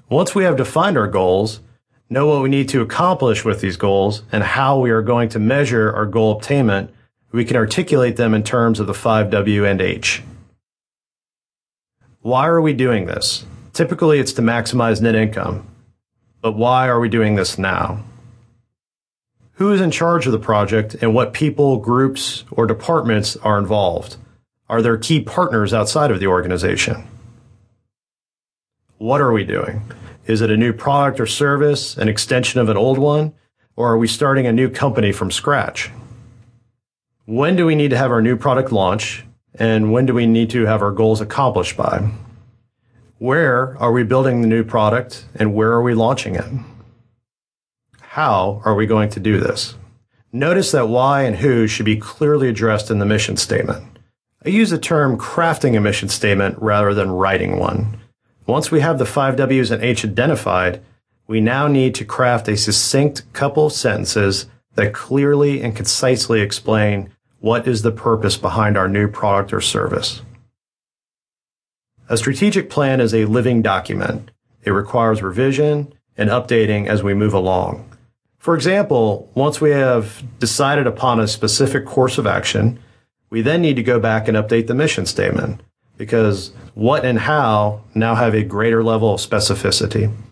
Once we have defined our goals, know what we need to accomplish with these goals, and how we are going to measure our goal attainment, we can articulate them in terms of the 5W and H. Why are we doing this? Typically, it's to maximize net income. But why are we doing this now? Who is in charge of the project, and what people, groups, or departments are involved? Are there key partners outside of the organization? What are we doing? Is it a new product or service, an extension of an old one, or are we starting a new company from scratch? When do we need to have our new product launch, and when do we need to have our goals accomplished by? Where are we building the new product, and where are we launching it? How are we going to do this? Notice that why and who should be clearly addressed in the mission statement. I use the term crafting a mission statement rather than writing one. Once we have the 5 W's and H identified, we now need to craft a succinct couple of sentences that clearly and concisely explain what is the purpose behind our new product or service. A strategic plan is a living document. It requires revision and updating as we move along. For example, once we have decided upon a specific course of action, we then need to go back and update the mission statement, because what and how now have a greater level of specificity.